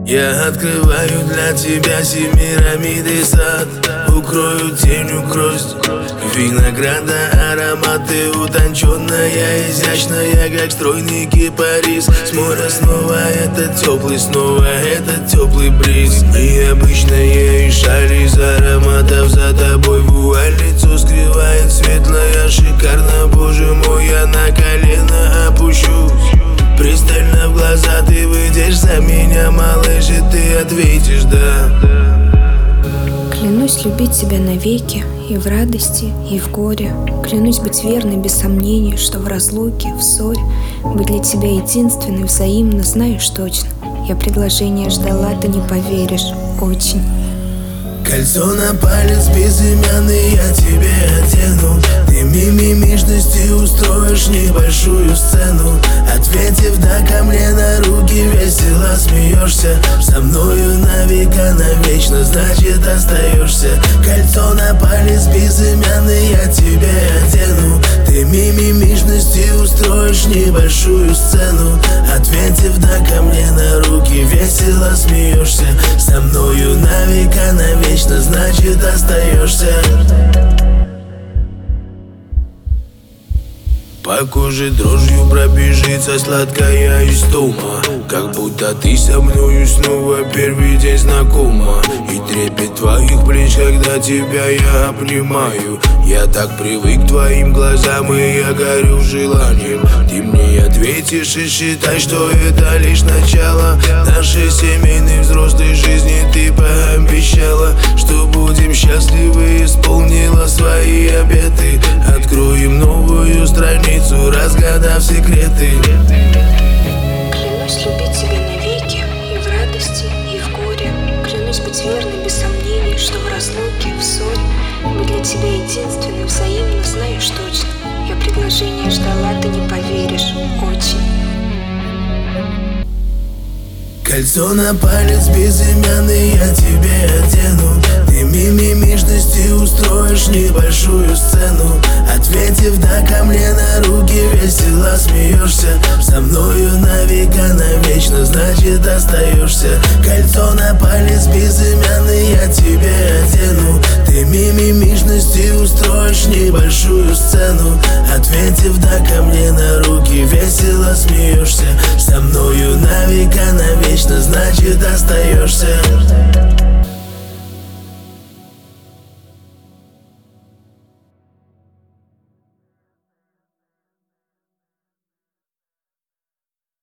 Я открываю для тебя семирамидный сад, укрою тенью гроздь винограда, ароматы утонченная, изящная, как стройный кипарис. С моря снова этот теплый, снова этот теплый бриз. Необычная шаль из ароматов, за тобой вуаль, лицо скрывает светлая, шикарно, боже мой, я на колено опущусь. Пристально в глаза ты выйдешь за меня, малыш, и ты ответишь «да». Клянусь любить тебя навеки, и в радости, и в горе. Клянусь быть верной без сомнений, что в разлуке, в ссоре быть для тебя единственной, взаимно, знаешь точно. Я предложение ждала, ты не поверишь, очень. Кольцо на палец безымянный я тебе одену. Ты мимимишности устроишь небольшую сцену. Ответив «да» ко мне на руки, весело смеешься. Со мною на века, навечно, значит остаешься. Кольцо на палец безымянный я тебе одену. Ты мимимишности устроишь небольшую сцену. Ответив «да» ко мне на руки, весело смеешься. Со мною на века, навечно, значит остаешься. По коже дрожью пробежится сладкая истома, как будто ты со мною снова первый день знакома. И трепет твоих плеч, когда тебя я обнимаю. Я так привык к твоим глазам, и я горю желанием. Ты мне ответишь и считай, что это лишь начало нашей семейной взрослой жизни. Ты пообещала, что будем счастливы, исполнила свои обеты. Откроем новую страницу, разгадав секреты. Клянусь любить тебя навеки, и в радости, и в горе. Клянусь быть верной без сомнений, что в разлуке, в ссоре быть для тебя единственной, взаимно, знаешь точно. Я предложение ждала, ты не поверишь, очень. Кольцо на палец безымянный я тебе одену. Ты мимимишности устроишь небольшую сцену. Ответив «да» ко мне на руки, весело смеешься. Со мною на века, навечно, значит остаешься. Кольцо на палец безымянный я тебе одену. Ты мимимишности устроишь небольшую сцену. Ответив «да» ко мне на руки, весело смеешься. Со мною на века, навечно, значит остаешься.